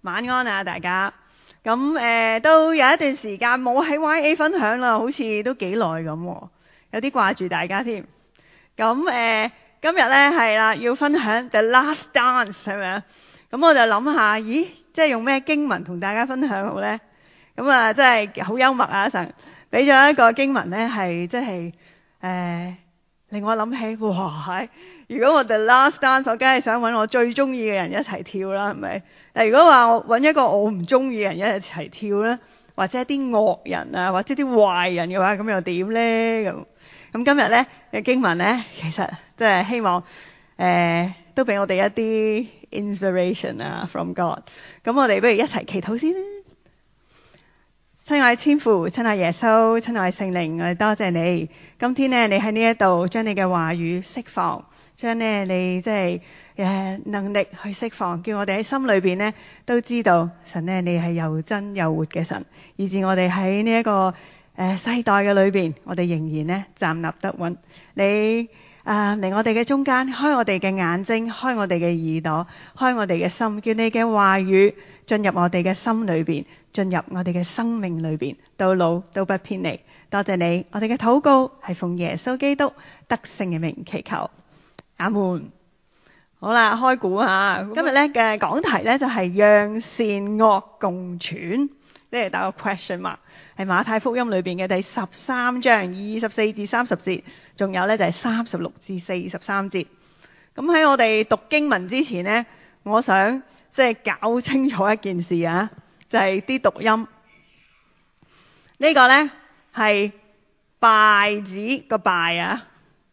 晚安啊，大家。咁都有一段時間冇喺 YA 分享啦，好似都幾耐咁，有啲掛住大家添。咁今日呢係啦，要分享 The Last Dance 係咪啊？咁我就諗下，咦，即係用咩經文同大家分享好呢？咁啊，真係好幽默啊！神俾咗一個經文呢，係即係令我諗起，哇！如果我哋 last dance，我梗係想揾我最中意嘅人一齊跳啦，係咪？但如果話我揾一個我唔中意嘅人一齊跳呢，或者一啲惡人啊，或者啲壞人嘅話，咁又點呢？咁今日呢嘅經文呢，其實即係希望都俾我哋一啲 inspiration 啊 from God。咁我哋不如一齊祈禱先啦。親愛天父，親愛耶穌，親愛聖靈，我哋多謝你。今天呢，你喺呢一度將你嘅話語釋放，將呢你即係能力去釋放，叫我哋喺心裏邊呢都知道神呢，你係又真又活嘅神，以致我哋喺呢一個世代嘅裏邊，我哋仍然呢站立得穩。你嚟我哋嘅中間，開我哋嘅眼睛，開我哋嘅耳朵，開我哋嘅心，叫你嘅話語進入我哋嘅心裏邊，進入我哋嘅生命裏邊，到老都不偏離。多謝你，我哋嘅禱告係奉耶穌基督得勝嘅名祈求，阿門。好啦，開估吓，今日咧嘅講題咧就係讓善惡共存，即係打個 question mark，係馬太福音裏邊嘅第13章24至30節，仲有咧就係36至43節。咁喺我哋讀經文之前呢，我想即係搞清楚一件事啊，就係啲讀音。呢個呢係稗字個稗啊，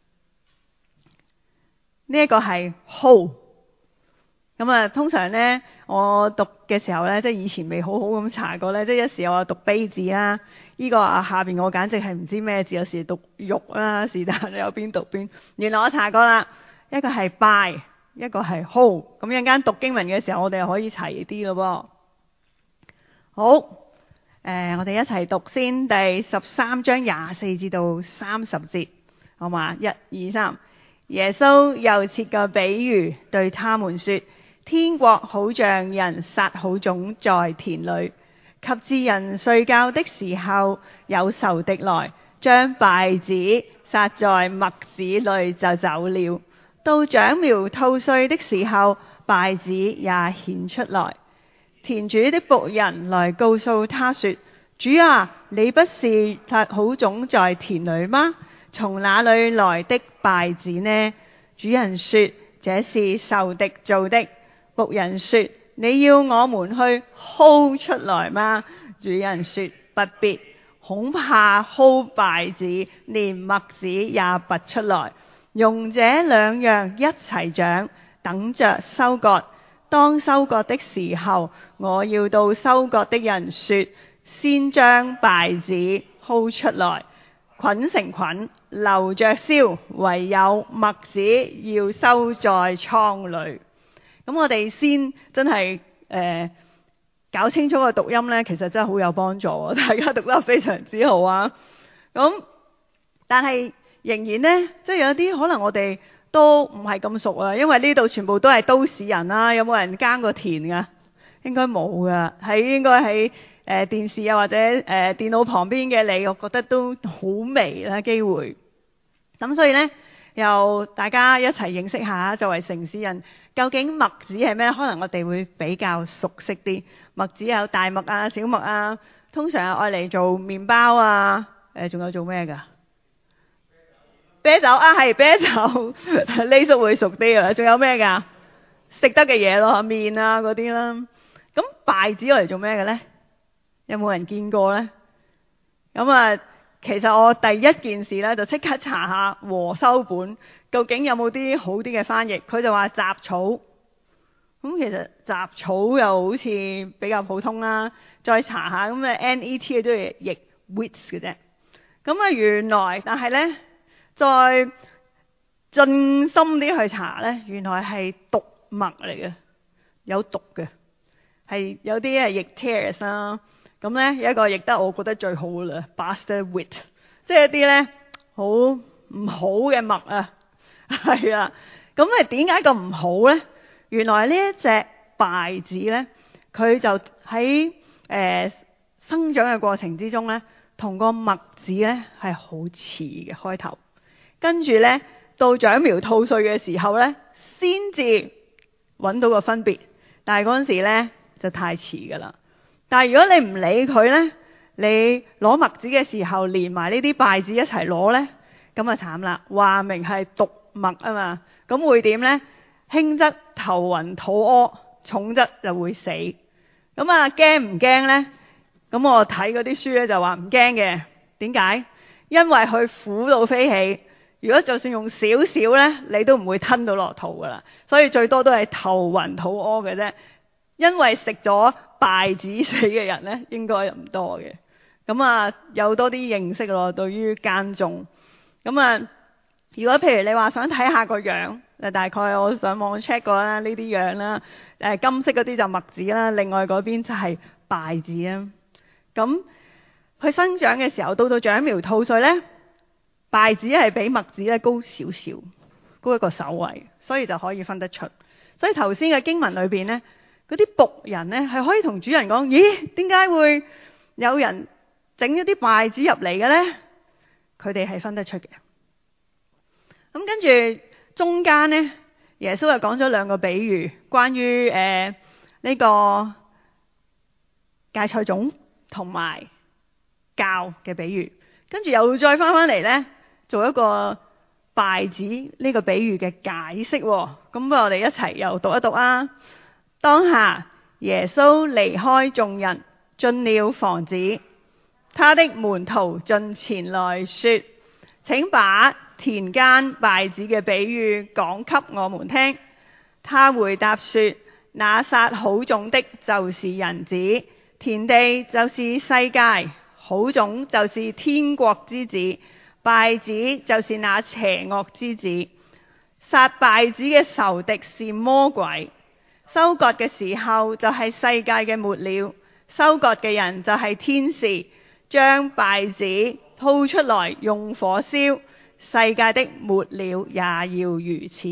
呢一個係 whole。咁啊，通常呢我讀嘅時候呢，即係以前未好好咁查過呢，即係一時我讀卑字啦，呢個下邊我簡直係唔知咩字，有時讀肉啦，是但有邊讀邊。原來我查過啦，一個係稗，一個係 whole。咁一陣間讀經文嘅時候，我哋可以齊啲咯噃。好，我哋一齊讀先第13章24至到30節，好嘛？1、2、3。耶穌又設個比喻對他們說：天國好像人撒好種在田裏，及至人睡覺的時候，有仇敵來，將稗子撒在麥子裏就走了。到長苗吐穗的時候，稗子也顯出來。田主的僕人來告訴他說：主啊，你不是撒好種在田裏嗎？從哪裏來的稗子呢？主人說：這是仇敵做的。僕人說：你要我們去薅出來嗎？主人說：不必，恐怕薅稗子，連麥子也拔出來，容這兩樣一齊長，等着收割。當收割的時候，我要到收割的人說：先將稗子薅出來，捆成捆，留着燒，唯有麥子要收在倉裏。咁我哋先真係搞清楚個讀音呢，其實真係好有幫助，大家讀得非常之好啊。咁但係仍然呢，即係有啲可能我哋都唔係咁熟啊，因為呢度全部都係都市人啦。有冇人耕過田噶？應該冇噶，應該喺電視啊或者電腦旁邊嘅你，我覺得都好微啦機會。咁所以呢，由大家一齊認識下，作為城市人，究竟麥子係咩？可能我哋會比較熟悉啲。麥子有大麥啊、小麥啊，通常係愛嚟做麵包啊。仲有做咩㗎？啤酒啊，係啤酒，呢叔會熟啲啊。仲有咩㗎？食得嘅嘢咯，麵啊嗰啲啦。咁稗子嚟做咩嘅呢？有冇人見過呢？咁啊，其實我第一件事呢，就即刻查下和修本，究竟有冇啲好啲嘅翻譯。佢就話雜草。咁其實雜草又好似比較普通啦。再查下咁NET 都係譯 weeds 嘅啫。咁原來，但係呢，再進深啲去查呢，原來係毒麥嚟嘅，有毒嘅。係有啲係譯 tares 啦，咁呢有一個譯得我覺得最好嘅啦 bastard wheat， 即係一啲呢好唔好嘅麥啊，係啊，咁點解咁唔好呢？原來呢一隻稗子呢， 佢就喺生長嘅過程之中咧，同個麥子咧係好似嘅開頭，跟住咧到長苗吐穗嘅時候咧，先至揾到個分別。但係嗰陣時咧就太遲噶啦。但係如果你唔理佢咧，你攞麥子嘅時候連埋呢啲稗子一齊攞咧，咁啊慘啦！話明係毒麥啊嘛，咁會點咧？輕則頭暈肚屙，重則就會死。咁啊驚唔驚咧？咁我睇嗰啲書咧就話唔驚嘅。點解？因為佢苦到飛起，如果就算用少少咧，你都唔會吞到落肚噶啦。所以最多都係頭暈肚屙嘅啫。因為食咗稗子死嘅人咧，應該唔多嘅。咁啊有多啲認識咯，對於耕種。咁啊，如果譬如你話想睇下個樣，大概我上網 check 過啦，呢啲樣啦，金色嗰啲就麥子啦，另外嗰邊就係稗子啊。咁佢生長嘅時候，到長苗吐穗咧，稗子係比麥子咧高少少，高一個手位，所以就可以分得出。所以頭先嘅經文裏邊咧，嗰啲僕人咧係可以同主人講：咦，點解會有人整一啲稗子入嚟嘅咧？佢哋係分得出嘅。咁跟住中間咧，耶穌就講咗兩個比喻，關於呢個芥菜種同埋酵嘅比喻。跟住又再翻嚟咧，做一個稗子呢個比喻嘅解釋。咁我哋一齊又讀一讀啊！當下耶穌離開眾人，進了房子，他的門徒進前來說：請把田間稗子嘅比喻講給我們聽。他回答說：那撒好種的，就是人子；田地就是世界，好種就是天國之子，稗子就是那邪惡之子。撒稗子嘅仇敵是魔鬼。收割嘅時候就係世界嘅末了，收割嘅人就係天使，將稗子吐出來用火燒，世界的末了也要如此。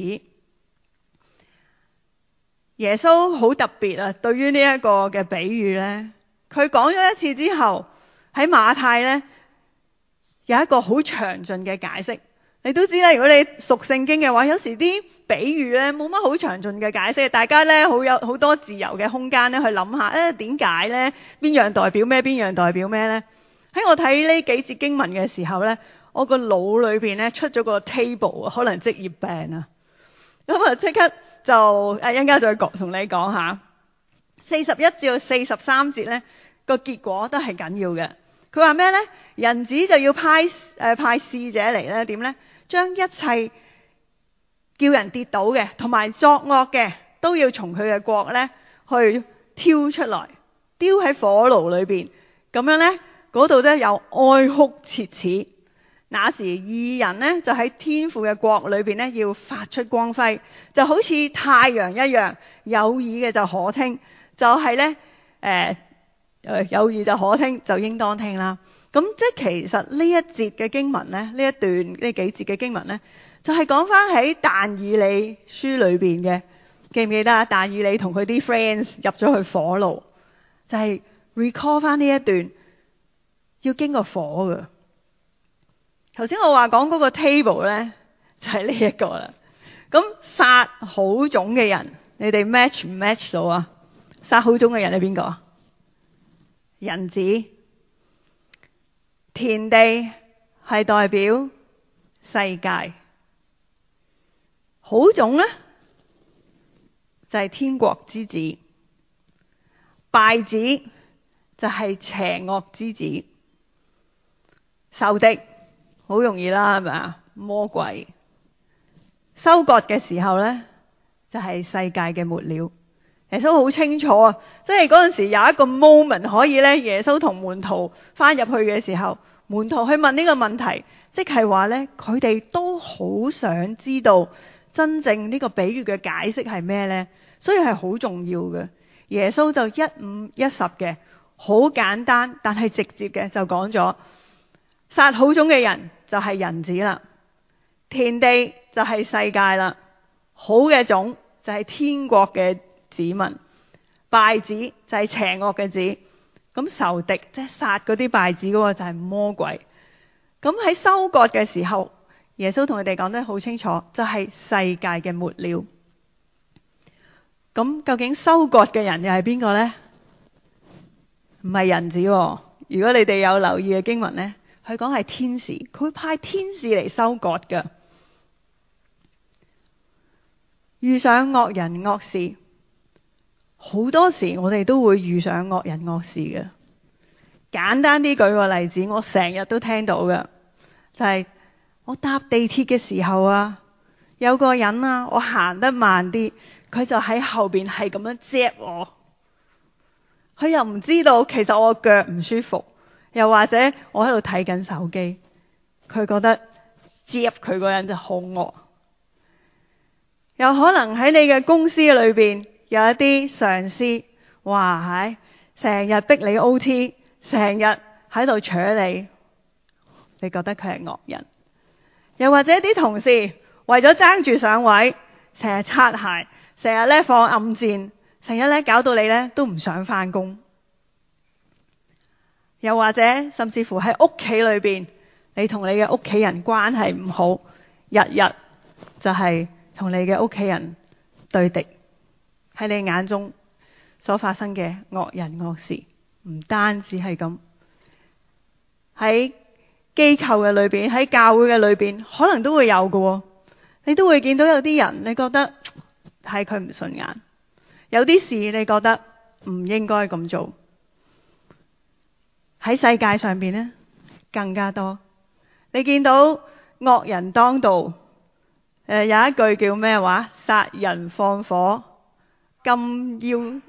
耶穌好特別啊，對於呢一個嘅比喻呢，佢講咗一次之後，喺馬太呢有一個好詳盡嘅解釋。你都知啦，如果你熟聖經嘅話，有時啲比喻呢冇乜好詳盡嘅解釋，大家呢有好多自由嘅空間呢去諗下，點解呢？邊樣代表咩？邊樣代表咩呢？喺我睇呢幾節經文嘅時候呢，我個腦裏邊呢出咗個 table 啊，可能職業病啊，咁啊即刻就一陣間再同你講下。41至到43節呢個結果都係緊要嘅。佢話咩呢？人子就要派使者嚟呢，點呢？將一切叫人跌倒嘅同埋作惡嘅都要從佢嘅國呢去挑出來，丟喺火爐裏邊。咁樣呢，嗰度呢有哀哭切齒。那時義人呢就喺天父嘅國裏邊呢要發出光輝，就好似太陽一樣。有耳嘅就可聽，就係呢，有耳就可聽，就應當聽啦。咁即係其實呢一節嘅經文呢，呢幾節嘅經文呢，就係講翻喺但以理書裏邊嘅，記唔記得啊？但以理同佢啲 friends 入咗去火爐，就係 recall 翻呢一段要經過火嘅。頭先我話講嗰個 table 呢，就係呢一個啦。咁撒好種嘅人，你哋 match 唔 match 到啊？撒好種嘅人係邊個啊？人子。田地係代表世界，好種呢就係天國之子，稗子就係邪惡之子，仇敵好容易啦，係咪啊？魔鬼。收割嘅時候呢，就係世界嘅末了。耶穌好清楚啊，即係嗰陣時有一個 moment 可以呢，耶穌同門徒翻入去嘅時候，門徒去問呢個問題，即係話呢，佢哋都好想知道真正呢個比喻嘅解釋係咩呢？所以係好重要嘅。耶穌就一五一十嘅，好簡單但係直接嘅就講咗，撒好種嘅人就係人子啦，田地就係世界啦，好嘅種就係天國嘅子民， 稗子就係邪惡嘅子，咁仇敵即係殺嗰啲稗子嗰個就係魔鬼。咁喺收割嘅時候，耶穌同佢哋講得好清楚，就係世界嘅末了。咁究竟收割嘅人又係邊個呢？唔係人子喎。如果你哋有留意嘅經文呢，佢講係天使，佢會派天使嚟收割㗎。遇上惡人惡事，好多時我哋都會遇上惡人惡事嘅。簡單啲舉個例子，我成日都聽到嘅，就係我搭地鐵嘅時候啊，有個人啊，我行得慢啲，佢就喺後邊係咁樣擠我。佢又唔知道其實我腳唔舒服，又或者我喺度睇緊手機，佢覺得擠佢嗰人就好惡。有可能喺你嘅公司裏邊有一啲上司，哇係成日逼你 OT， 成日喺度扯你，你覺得佢係惡人。又或者啲同事為咗爭住上位，成日擦鞋，成日咧放暗箭，成日咧搞到你咧都唔想返工。又或者甚至乎喺屋企裏邊，你同你嘅屋企人關係唔好，日日就係同你嘅屋企人對敵。喺你眼中所發生嘅惡人惡事，唔單止係咁，喺機構嘅裏邊，喺教會嘅裏邊，可能都會有嘅。你都會見到有啲人，你覺得睇佢唔順眼，有啲事你覺得唔應該咁做。喺世界上邊呢，更加多。你見到惡人當道，有一句叫咩話？殺人放火，金腰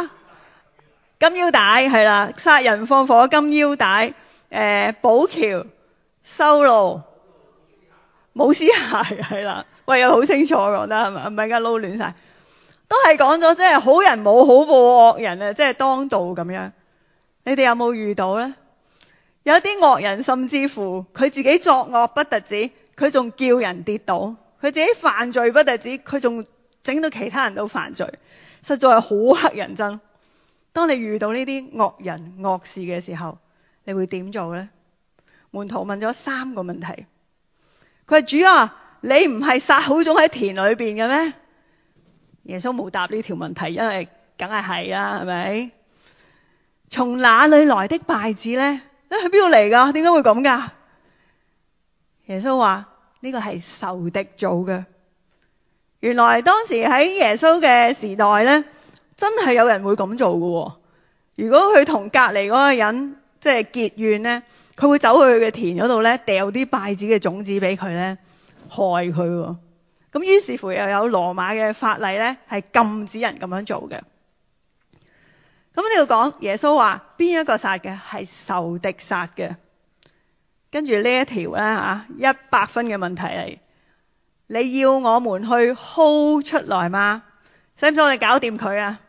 帶係啦，殺人放火金腰帶，補橋修路冇屍骸係啦。喂，又好清楚講得係咪？唔係而家撈亂晒，都係講咗即係好人冇好報惡人啊，即係當道咁樣。你哋有冇遇到呢？有啲惡人甚至乎佢自己作惡不特止，佢仲叫人跌倒；佢自己犯罪不特止，佢仲整到其他人都犯罪，實在係好乞人憎。當你遇到呢啲惡人惡事嘅時候，你會點做呢？門徒問咗3個問題。佢話：主啊，你唔係撒好種喺田裏邊嘅咩？耶穌冇答呢條問題，因為梗係啦，係咪？從哪裏來的稗子呢？你喺邊度嚟噶？點解會咁噶？耶穌話呢個係仇敵做嘅。原來當時喺耶穌嘅時代呢，真係有人會咁做嘅。如果佢同隔籬嗰個人即係結怨呢，佢會走去佢嘅田嗰度呢，掉啲稗子嘅種子俾佢呢，害佢。咁於是乎又有羅馬嘅法例呢，係禁止人咁樣做嘅。咁呢度講耶穌話邊一個殺嘅？係仇敵殺嘅。跟住呢一條呢，100分嘅問題嚟。你要我們去薅出來嗎？使唔使我哋搞掂佢啊？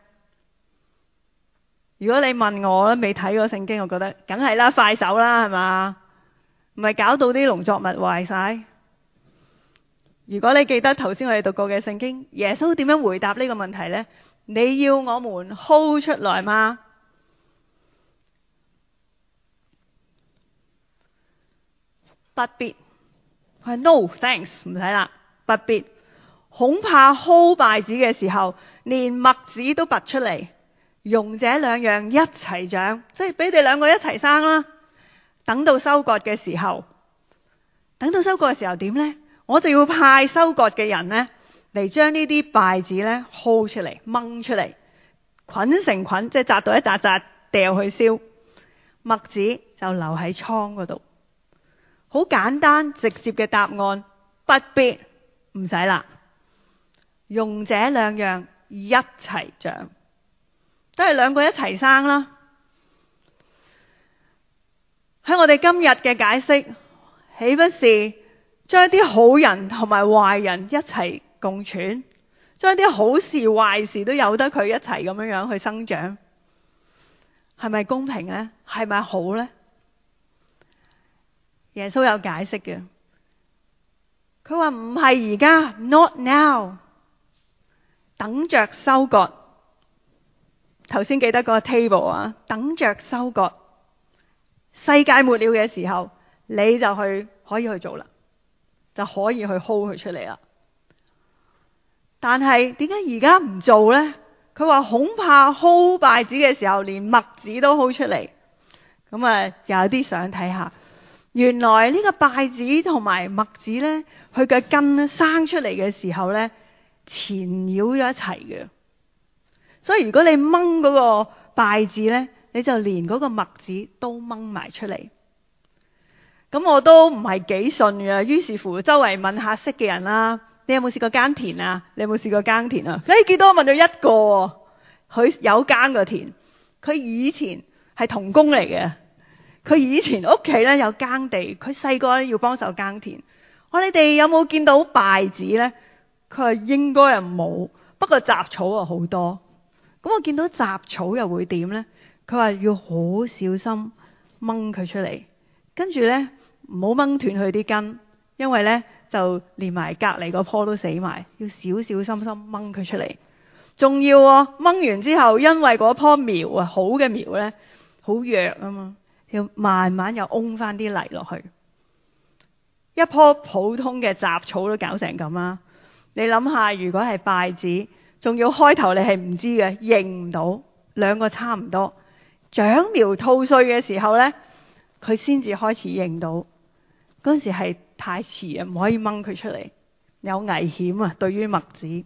如果你問我未睇過聖經，我覺得梗係啦，快手啦，係嘛？唔係搞到啲農作物壞晒。如果你記得頭先我哋讀過嘅聖經，耶穌點樣回答呢個問題呢？你要我們薅出來嗎？不必。佢話 No thanks， 唔使啦，不必。恐怕薅稗子嘅時候，連麥子都拔出嚟，容這2樣一齊長，即係俾你2個一齊生啦。等到收割嘅時候，點呢？我就要派收割嘅人呢，嚟將呢啲稗子呢薅出嚟，掹出嚟，捆成捆，即係紮到一紮紮，掉去燒。麥子就留喺倉嗰度。好簡單直接嘅答案，不必，唔使啦。用這2樣一齊長，都係2個一齊生啦。喺我哋今日嘅解釋，豈不是將一啲好人同埋壞人一齊共存，將一啲好事壞事都由得佢一齊咁樣去生長，係咪公平呢？係咪好呢？耶穌有解釋嘅，佢話唔係而家 ，not now， 等着收割。 頭先記得嗰個 table 啊，等着收割。世界末了嘅時候，你就可以去做啦，就可以去 hold 佢出嚟啦。但係點解而家唔做呢？佢話恐怕 hold 稗子嘅時候，連麥子都 hold 出嚟。咁又有啲想睇下，原來呢個稗子同埋麥子呢，佢嘅根生出嚟嘅時候呢，纏繞咗一齊嘅。所以如果你掹嗰個稗子呢，你就連嗰個麥子都掹埋出嚟。咁我都唔係幾信嘅，於是乎周圍問下識嘅人啦。你有冇試過耕田啊？你有冇試過耕田啊？見到我問咗一個，佢有耕過田，佢以前係童工嚟嘅，佢以前屋企咧有耕地，佢細個咧要幫手耕田。我話你哋有冇見到稗子呢？佢話應該又冇，不過雜草啊好多。咁我見到雜草又會點呢？佢話要好小心掹佢出嚟，跟住呢，唔好掹斷佢啲根，因為呢就連埋隔離嗰棵都死埋，要小小心心掹佢出嚟。仲要掹完之後，因為嗰棵苗啊，好嘅苗呢，好弱啊嘛，要慢慢又掹翻啲泥落去。一棵普通嘅雜草都搞成咁啦，你諗下，如果係稗子，仲要開頭你係唔知嘅，認唔到，兩個差唔多，長苗吐穗嘅時候呢，佢先至開始認到。嗰陣時係太遲啊，唔可以掹佢出嚟，有危險啊！對於麥子，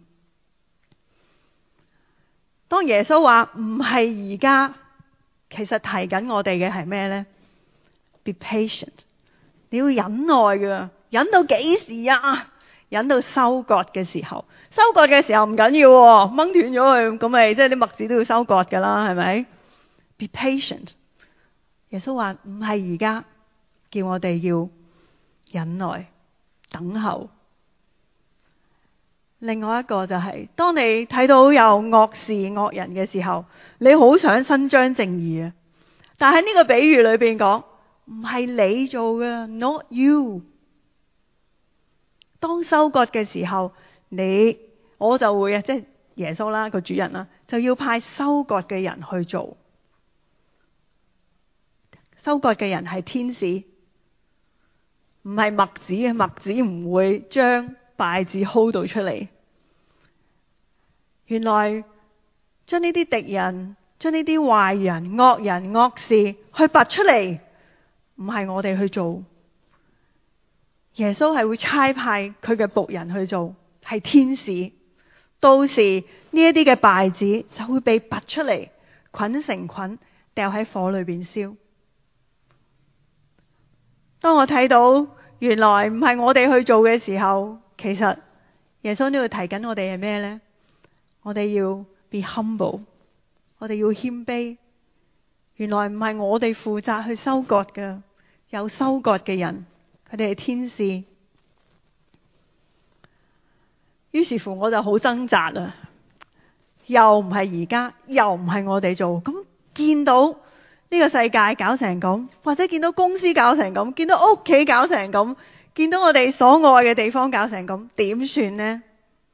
當耶穌話唔係而家，其實提緊我哋嘅係咩呢？ Be patient， 你要忍耐㗎，忍到幾時啊？忍到收割嘅時候。收割嘅時候唔緊要喎，掹斷咗佢，咁咪即係啲麥子都要收割㗎啦，係咪？ Be patient， 耶穌話唔係而家，叫我哋要忍耐等候。另外一個就係，當你睇到有惡事惡人嘅時候，你好想伸張正義啊！但係呢個比喻裏邊講，唔係你做嘅，not you。當收割嘅時候，我就會即係耶穌啦，個主人啦，就要派收割嘅人去做。收割嘅人係天使，唔係麥子嘅，麥子唔會將稗子 hold 到出嚟。原來將呢啲敵人、將呢啲壞人、惡人、惡事去拔出嚟，唔係我哋去做。耶穌係會差派佢嘅僕人去做，係天使。到時呢一啲嘅稗子就會被拔出嚟，捆成捆，掉喺火裏邊燒。當我睇到原來唔係我哋去做嘅時候，其實耶穌都要提緊我哋係咩呢？我哋要 be humble， 我哋要謙卑。原來唔係我哋負責去收割嘅，有收割嘅人，佢哋係天使。於是乎我就好掙扎啊！又唔係而家，又唔係我哋做。咁見到呢個世界搞成咁，或者見到公司搞成咁，見到屋企搞成咁，見到我哋所愛嘅地方搞成咁，點算呢？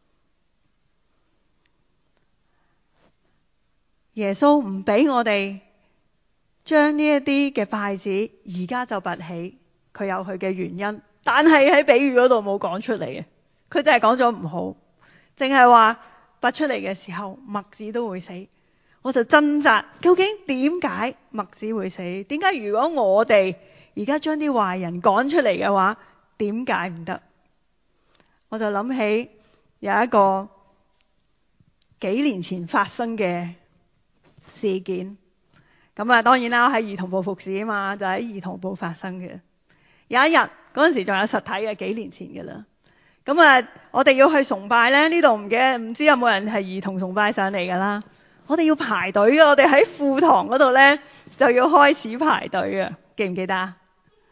耶穌唔俾我哋將呢一啲嘅稗子而家就拔起，佢有佢嘅原因，但係喺比喻嗰度冇講出嚟嘅。佢就係講咗唔好，淨係話拔出嚟嘅時候麥子都會死。我就掙扎，究竟點解麥子會死？點解如果我哋而家將啲壞人趕出嚟嘅話，點解唔得？我就諗起有一個幾年前發生嘅事件。咁啊，當然啦，喺兒童部服侍啊嘛，就喺兒童部發生嘅。有一日嗰陣時仲有實體嘅，幾年前嘅啦。咁啊，我哋要去崇拜呢，呢度唔知有冇人係兒童崇拜上嚟噶啦。我哋要排隊嘅，我哋喺副堂嗰度呢，就要開始排隊嘅，記唔記得啊？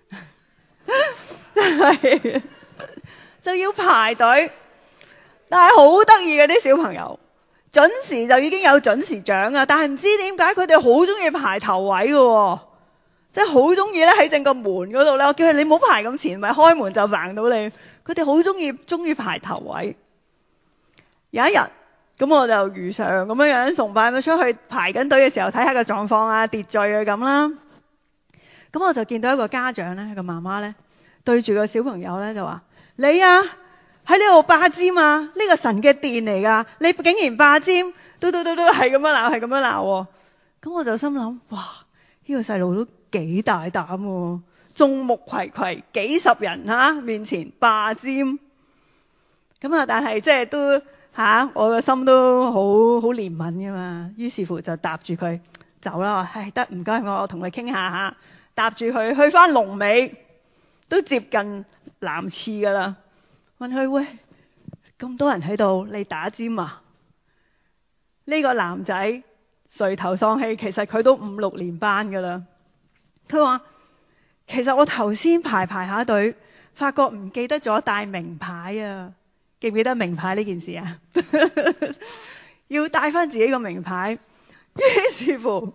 就要排隊，但係好得意嘅啲小朋友，準時就已經有準時獎啊！但係唔知點解佢哋好中意排頭位嘅，即係好中意咧喺正個門嗰度呢。我叫佢你唔好排咁前，咪開門就盲到你。佢哋好中意排頭位。有一日咁我就如常咁樣崇拜，咁出去排緊隊嘅時候睇下個狀況啊、秩序啊咁啦。咁我就見到一個家長咧，個媽媽咧對住個小朋友咧就話：你啊喺呢度霸占啊，呢個神嘅殿嚟噶，你竟然霸占，都係咁樣鬧，係咁樣鬧。咁我就心諗：哇！呢個細路都幾大膽喎，眾目睽睽幾十人面前霸占。咁啊，但係即係都我個心都好憐憫噶嘛。於是乎就搭住佢走啦。唉，得，唔該，我同佢傾下吓。搭住佢去翻龍尾，都接近南廁噶啦。問佢：喂，咁多人喺度，你打尖啊？呢個男仔垂頭喪氣，其實佢都5、6年班噶啦。佢話：其實我頭先排下隊，發覺唔記得咗帶名牌啊！記唔記得名牌呢件事啊？要帶翻自己個名牌。於是乎，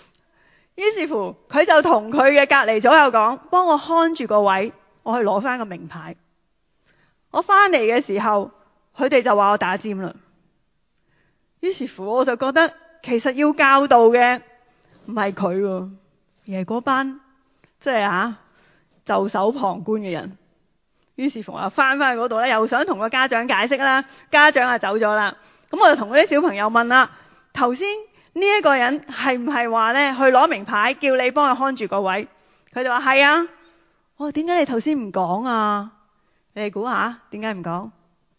佢就同佢嘅隔離左右講：幫我看住個位，我去攞翻個名牌。我翻嚟嘅時候，佢哋就話我打尖啦。於是乎，我就覺得其實要教導嘅唔係佢，而係嗰班即係袖手旁觀嘅人。於是乎我又翻去嗰度咧，又想同個家長解釋啦。家長就走咗啦。咁我就同嗰啲小朋友問啦：頭先呢一個人係唔係話咧去攞名牌，叫你幫佢看住個位？佢就話係啊。我話點解你頭先唔講啊？你哋估下點解唔講？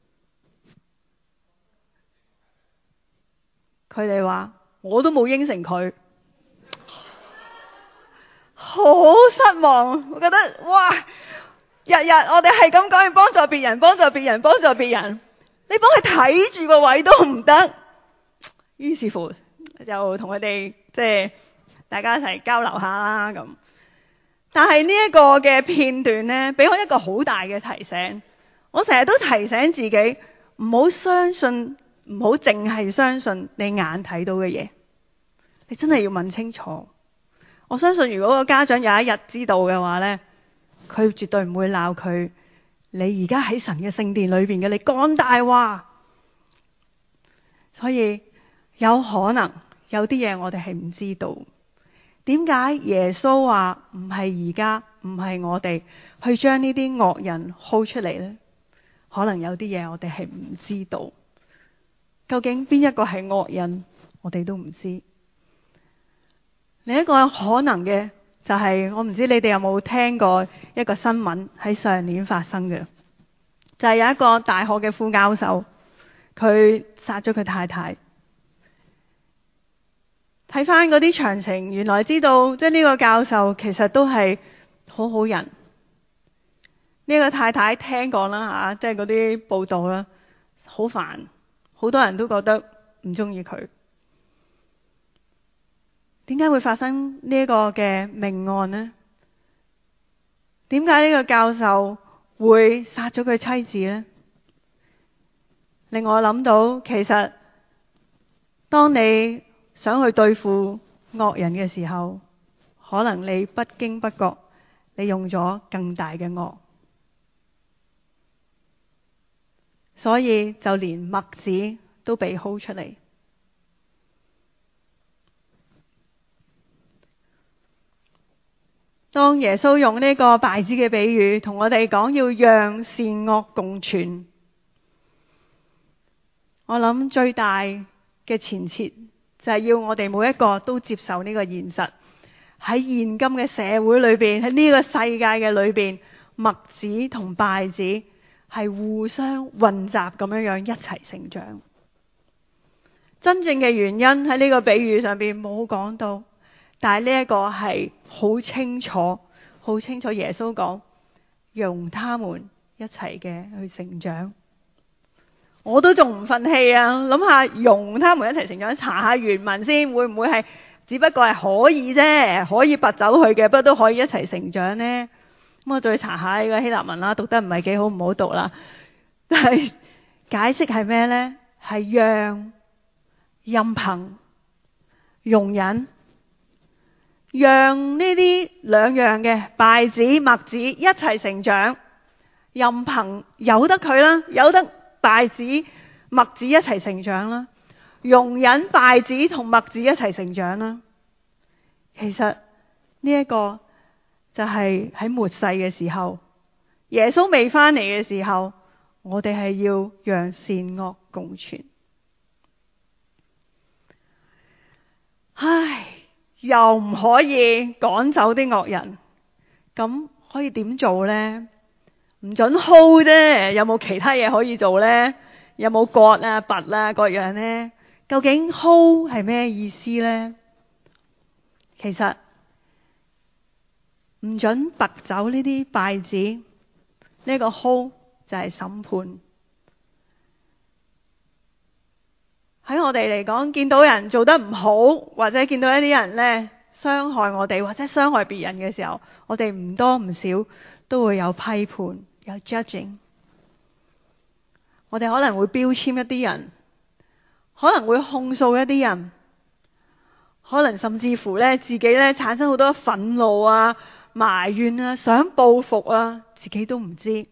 佢哋話我都冇應承佢，好失望。我覺得哇，日日我哋係咁講要幫助別人，幫助別人，幫助別人，你幫佢睇住個位都唔得。於是乎就同佢哋即係大家一齊交流下啦咁。但係呢一個嘅片段呢，俾我一個好大嘅提醒。我成日都提醒自己，唔好相信，唔好淨係相信你眼睇到嘅嘢，你真係要問清楚。我相信如果個家長有一日知道嘅話呢，佢絕對唔會鬧佢。你而家喺神嘅聖殿裏邊嘅，你講大話。所以有可能有啲嘢我哋係唔知道。點解耶穌話唔係而家，唔係我哋去將呢啲惡人 hold 出嚟呢？可能有啲嘢我哋係唔知道。究竟邊一個係惡人，我哋都唔知。另一個可能嘅就係，我唔知你哋有冇聽過一個新聞喺上年發生嘅，就係有一個大學嘅副教授，佢殺咗佢太太。睇翻嗰啲詳情，原來知道即係呢個教授其實都係好好人。呢個太太聽講啦即係嗰啲報道啦，好煩，好多人都覺得唔中意佢。點解會發生呢個嘅命案呢？點解呢個教授會殺咗佢妻子呢？令我諗到，其實當你想去對付惡人嘅時候，可能你不經不覺，你用咗更大嘅惡，所以就連麥子都被 hold 出嚟。當耶穌用呢個稗子嘅比喻同我哋講要讓善惡共存，我諗最大嘅前設就係要我哋每一個都接受呢個現實。喺現今嘅社會裏邊，喺呢個世界嘅裏邊，麥子同稗子係互相混雜咁樣一齊成長。真正嘅原因喺呢個比喻上邊冇講到，但係呢一個係好清楚，好清楚。耶穌講容他們一齊嘅去成長。我都仲唔忿氣啊！諗下容他們一齊成長，查下原文先，會唔會係只不過係可以啫，可以拔走佢嘅，不過都可以一齊成長呢？咁我再查下呢個希臘文啦，讀得唔係幾好，唔好讀啦。但係解釋係咩呢？係讓、任憑、容忍，讓呢啲兩樣嘅稗子、麥子一齊成長，任憑由得佢啦，由得稗子、麥子一齊成長啦。 容忍稗子同麥子一齊成長啦。其實呢一個就係喺末世嘅時候，耶穌未返嚟嘅時候，我哋係要讓善惡共存。唉，又唔可以趕走啲惡人，咁可以點做呢？唔准 hold 啫，有冇其他嘢可以做呢？有冇割啊、拔啊各樣呢？究竟 hold 係咩意思呢？其實唔准拔走呢啲稗子，呢個 hold 就係審判。喺我哋嚟講，見到人做得唔好，或者見到一啲人呢傷害我哋，或者傷害別人嘅時候，我哋唔多唔少都會有批判，有 judging。我哋可能會標籤一啲人，可能會控訴一啲人，可能甚至乎呢自己呢產生好多憤怒啊、埋怨啊、想報復啊，自己都唔知。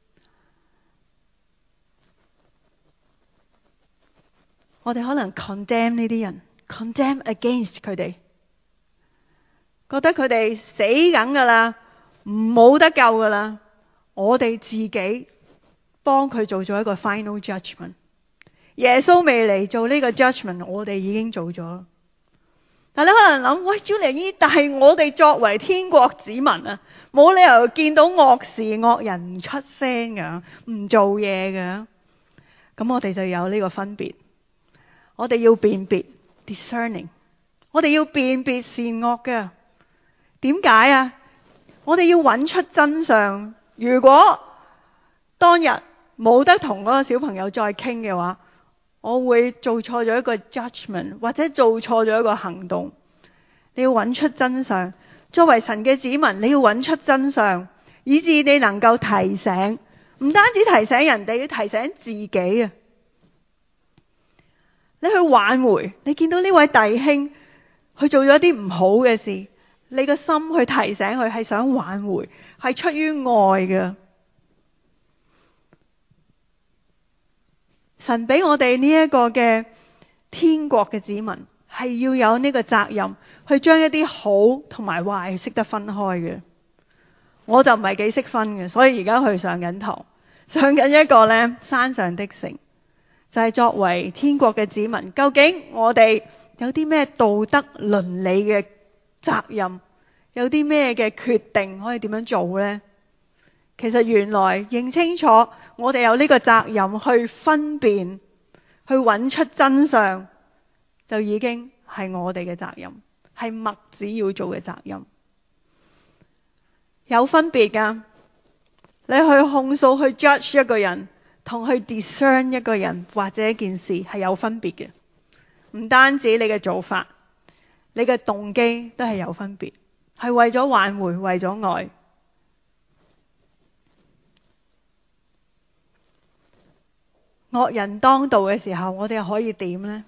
我哋可能 condemn 呢啲人 ，condemn against 佢哋，覺得佢哋死緊噶啦，冇得救噶啦。我哋自己幫佢做咗一個 final judgment。耶穌未嚟做呢個 judgment， 我哋已經做咗。但你可能諗，喂，朱麗姨，但係我哋作為天國子民啊，冇理由見到惡事惡人唔出聲噶，唔做嘢噶。咁我哋就有呢個分別。我哋要辨別 discerning， 我哋要辨別善惡嘅。點解啊？我哋要揾出真相。如果當日冇得同嗰個小朋友再傾嘅話，我會做錯咗一個 judgment， 或者做錯咗一個行動。你要揾出真相。作為神嘅子民，你要揾出真相，以致你能夠提醒，唔單止提醒人哋，要提醒自己啊！你去挽回，你見到呢位弟兄去做咗啲唔好嘅事，你個心去提醒佢，係想挽回，係出於愛嘅。神俾我哋呢一個嘅天國嘅子民，係要有呢個責任，去將一啲好同埋壞識得分開嘅。我就唔係幾識分嘅，所以而家去上緊堂，上緊一個呢山上的城。就係作為天國嘅子民，究竟我哋有啲咩道德倫理嘅責任，有啲咩嘅決定可以點樣做呢？其實原來認清楚，我哋有呢個責任去分辨，去揾出真相，就已經係我哋嘅責任，係麥子要做嘅責任。有分別㗎，你去控訴，去 judge 一個人，同去 discern 一個人或者一件事係有分別嘅。唔單止你嘅做法，你嘅動機都係有分別，係為咗挽回，為咗愛。惡人當道嘅時候，我哋又可以點呢？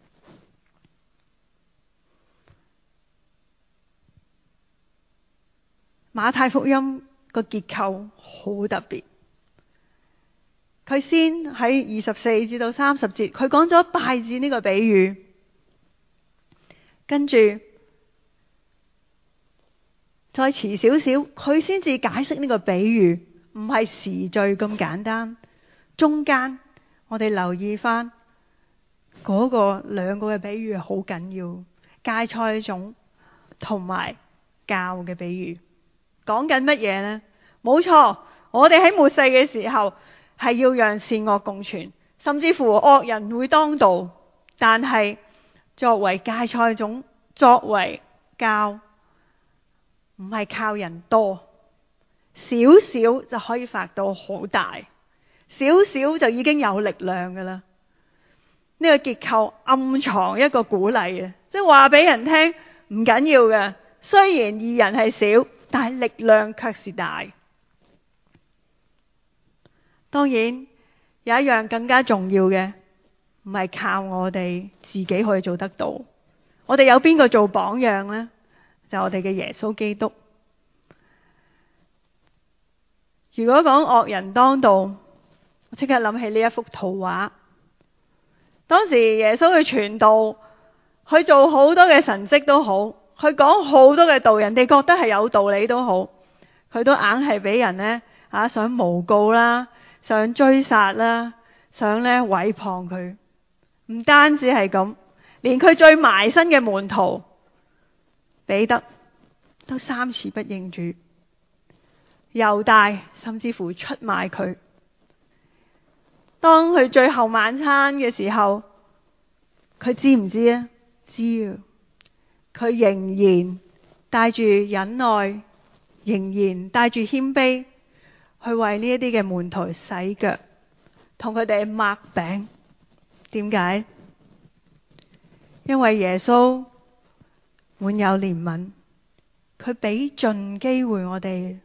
馬太福音個結構好特別。佢先喺24至到30節，佢講咗稗子呢個比喻，跟住再遲少少，佢先至解釋呢個比喻，唔係時序咁簡單。中間我哋留意翻嗰個兩個嘅比喻好緊要，芥菜種同埋酵嘅比喻，講緊乜嘢呢？冇錯，我哋喺末世嘅時候，係要讓善惡共存，甚至乎惡人會當道。但係作為芥菜種，作為酵，唔係靠人多，少少就可以發到好大，少少就已經有力量㗎喇。呢個結構暗藏一個鼓勵嘅，即係話俾人聽唔緊要嘅。雖然義人係少，但係力量卻是大。當然有一樣更加重要嘅，唔係靠我哋自己可以做得到。我哋有邊個做榜樣呢？就係我哋嘅耶穌基督。如果講惡人當道，我即刻諗起呢一幅圖畫。 當時耶穌去傳道，去做好多嘅神蹟都好，去講好多嘅道，人哋覺得係有道理都好，佢都硬係俾人呢想誣告啦，想追殺啦，想呢毀謗佢。唔單止係咁，連佢最埋身嘅門徒彼得都3次不認主，猶大甚至乎出賣佢。當佢最後晚餐嘅時候，佢知唔知啊？知啊！佢仍然帶住忍耐，仍然帶住謙卑，去為呢一啲嘅門徒洗腳，同佢哋擘餅。點解？因為耶穌滿有憐憫，佢俾盡機會我哋，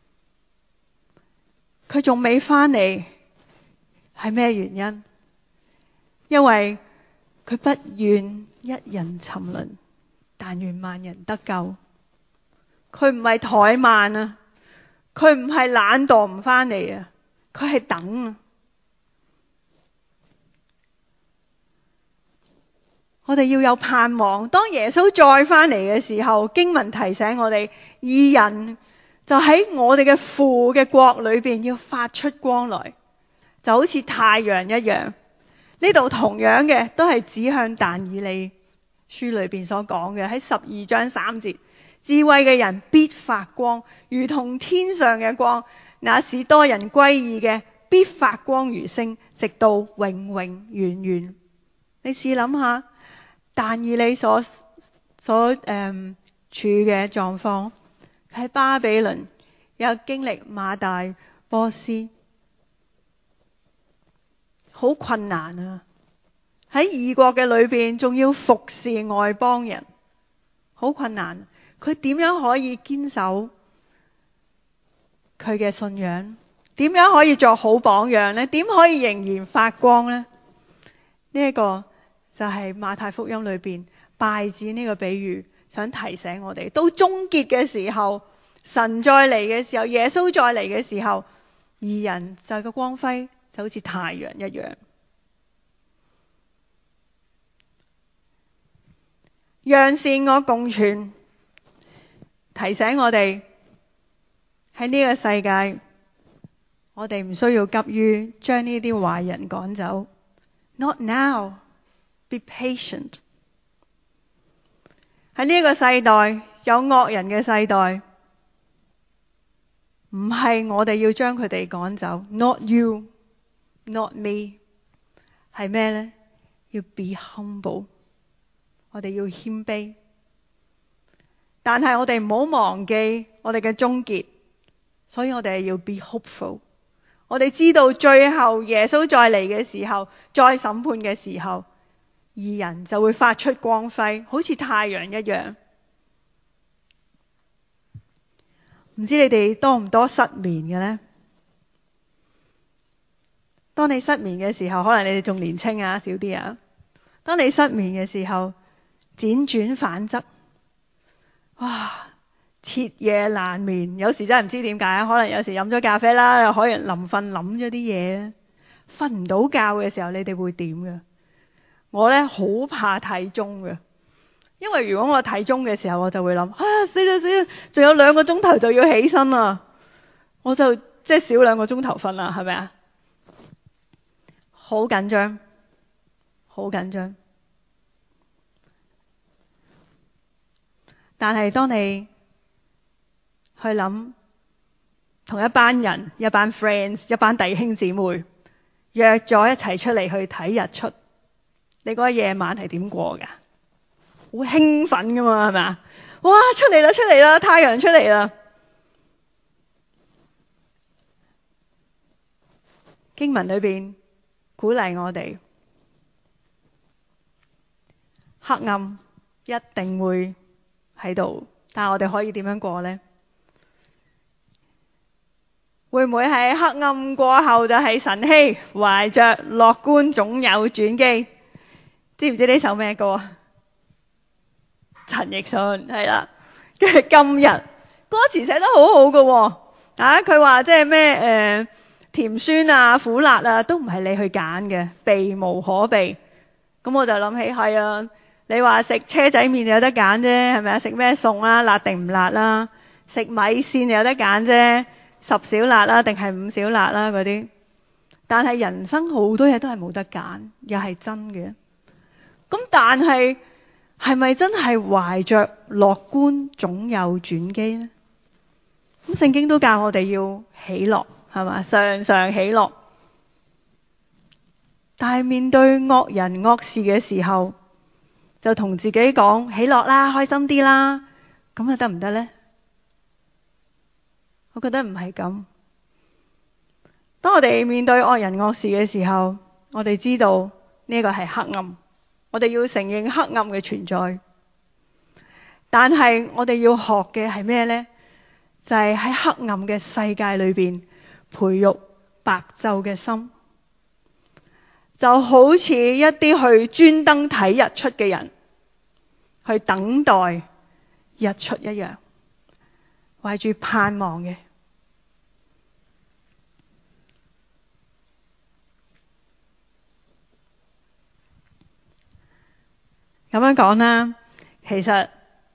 佢仲未返嚟，係咩原因？因為佢不願一人沉淪，但願萬人得救。佢唔係怠慢啊，佢唔係懶惰唔返嚟啊，佢係等啊。我哋要有盼望，當耶穌再返嚟嘅時候，經文提醒我哋，義人就喺我哋嘅父嘅國裏邊要發出光來，就好似太陽一樣。呢度同樣嘅都係指向但以理書裏邊所講嘅，喺12章3節，智慧嘅人必發光，如同天上嘅光，那使多人歸義嘅必發光如星，直到永永遠遠。你試諗下，但以理所處嘅狀況，喺巴比倫有經歷馬大波斯，好困難啊！喺異國嘅裏邊，仲要服侍外邦人，好困難。佢點樣可以堅守佢嘅信仰？點樣可以作好榜樣呢？點可以仍然發光呢？呢一個就係馬太福音裏邊稗子呢個比喻，想提醒我哋，到終結嘅時候，神再嚟嘅時候，耶穌再嚟嘅時候，義人就係個光輝就好似太陽一樣。讓善惡共存，提醒我哋喺呢個世界，我哋唔需要急於將呢啲壞人趕走。Not now, be patient。喺呢個世代，有惡人嘅世代，唔係我哋要將佢哋趕走。Not you, not me。係咩呢？要 be humble。我哋要謙卑，但係我哋唔好忘記我哋嘅終結，所以我哋要 be hopeful。我哋知道最後耶穌再嚟嘅時候，再審判嘅時候，義人就會發出光輝，好似太陽一樣。唔知你哋多唔多失眠嘅呢？當你失眠嘅時候，可能你哋仲年輕啊，少啲啊。當你失眠嘅時候，輾轉反側，哇，徹夜難眠。有時真係唔知點解，可能有時飲咗咖啡啦，又可能臨瞓諗咗啲嘢，瞓唔到覺嘅時候，你哋會點嘅？我呢，好怕睇鐘嘅，因為如果我睇鐘嘅時候，我就會諗死啦死啦，仲有2個鐘頭就要起身啦，我就即係少2個鐘頭瞓啦，係咪啊？好緊張，好緊張。但係當你去諗，同一班人、一班 friends、一班弟兄姊妹約咗一齊出嚟去睇日出，你嗰個夜晚係點過㗎？好興奮噶嘛，係咪啊？哇！出嚟啦，出嚟啦，太陽出嚟啦！經文裏邊鼓勵我哋，黑暗一定會喺度，但係我哋可以點樣過呢？會唔會喺黑暗過後就係晨曦，懷着樂觀總有轉機？知唔知呢首咩歌啊？陳奕迅係啦，跟住今日歌詞寫得好好㗎，佢話即係咩甜酸啊苦辣啊都唔係你去揀嘅，避無可避， 咁我就諗起係啊，你話食車仔麵有得揀啫，係咪啊？食咩餸啊？辣定唔辣啦？食米線有得揀啫，10小辣啦定係5小辣啦嗰啲。但係人生好多嘢都係冇得揀，又係真嘅。咁但係係咪真係懷着樂觀總有轉機呢？咁聖經都教我哋要喜樂，係嘛？常常喜樂。但係面對惡人惡事嘅時候，就同自己講喜樂啦，開心啲啦，咁啊得唔得呢？我覺得唔係咁。當我哋面對惡人惡事嘅時候，我哋知道呢個係黑暗，我哋要承認黑暗嘅存在。但係我哋要學嘅係咩呢？就係喺黑暗嘅世界裏邊培育白晝嘅心，就好似一啲去專登睇日出嘅人，去等待日出一樣，懷住盼望嘅。咁樣講啦，其實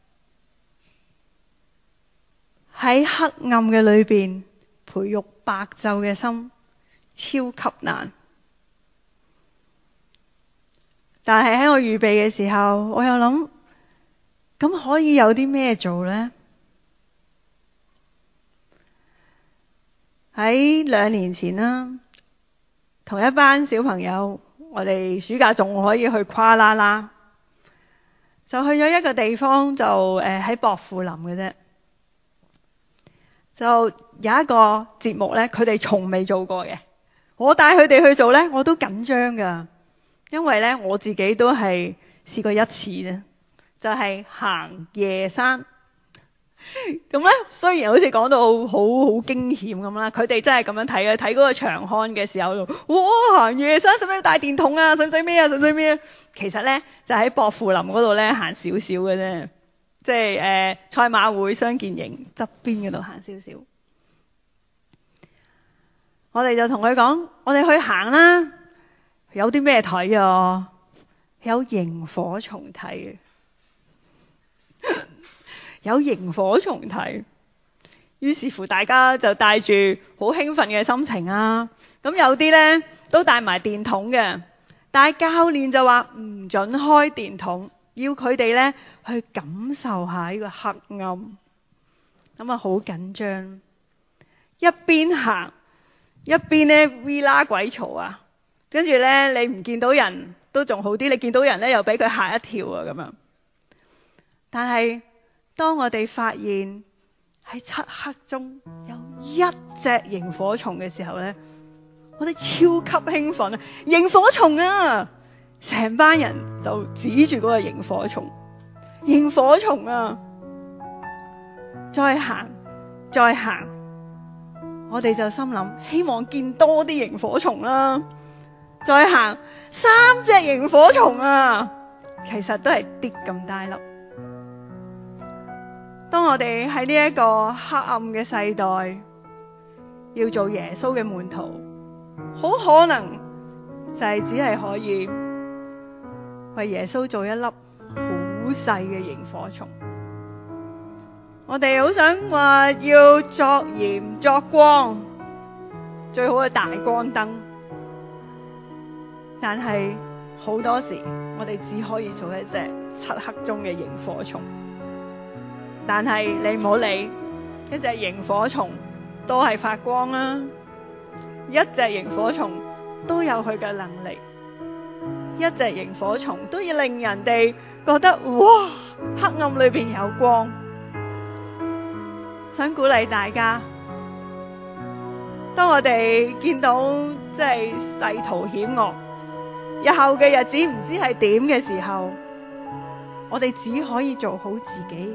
喺黑暗嘅裏邊培育白晝嘅心超級難。但係喺我預備嘅時候，我又諗，咁可以有啲咩做呢？喺2年前啦，同一班小朋友，我哋暑假仲可以去跨啦啦，就去咗一個地方，就喺薄扶林嘅啫。就有一個節目呢，佢哋從未做過嘅。我帶佢哋去做呢，我都緊張噶，因為呢，我自己都係試過一次啫，就係行夜山。咁呢，雖然好似講到好驚險咁啦，佢哋真係咁樣睇嘅。睇嗰個長刊嘅時候，哇！行夜山使唔使帶電筒啊？使唔使咩啊？使唔使咩啊？其實呢，就喺薄扶林嗰度呢，行少少嘅啫，即係賽馬會傷健營側邊嗰度行少少。我哋就同佢講，我哋去行啦。有啲咩睇啊？有螢火蟲睇嘅。有螢火蟲睇，於是乎大家就帶住好興奮嘅心情啊。咁有啲呢都帶埋電筒嘅，但係教練就話唔准開電筒，要佢哋呢去感受下呢個黑暗。咁啊好緊張，一邊行一邊呢 V 啦鬼嘈啊，跟住呢，你唔見到人都仲好啲，你見到人呢又俾佢嚇一跳啊咁樣。但係當我哋發現喺漆黑中有一隻螢火蟲嘅時候呢，我哋超級興奮啊！螢火蟲啊！成班人就指住嗰個螢火蟲，螢火蟲啊！再行，再行，我哋就心諗希望見多啲螢火蟲啦。再行，3隻螢火蟲啊！其實都係啲咁大粒。當我哋喺呢一個黑暗嘅世代，要做耶穌嘅門徒，好可能就係只係可以為耶穌做一粒好細嘅螢火蟲。我哋好想話要作鹽作光，最好係大光燈，但係好多時我哋只可以做一隻漆黑中嘅螢火蟲。但係你唔好理，一隻螢火蟲都係發光啊！一隻螢火蟲都有佢嘅能力，一隻螢火蟲都要令人哋覺得哇，黑暗裏邊有光。想鼓勵大家，當我哋見到即係世途險惡，日後嘅日子唔知係點嘅時候，我哋只可以做好自己。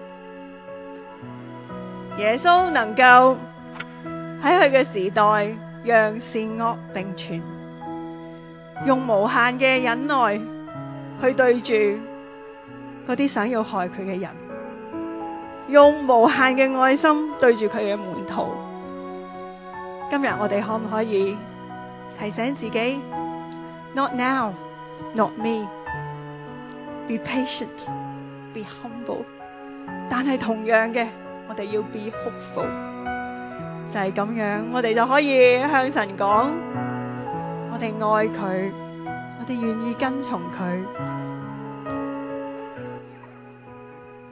耶穌能夠喺佢嘅時代讓善惡並存，用無限嘅忍耐去對住嗰啲想要害佢嘅人，用無限嘅愛心對住佢嘅門徒。今日我哋可唔可以提醒自己 Not now， not me. Be patient, be humble. 但係同樣嘅，我哋要 be hopeful。就係咁樣，我哋就可以向神講，我哋愛佢，我哋願意跟從佢。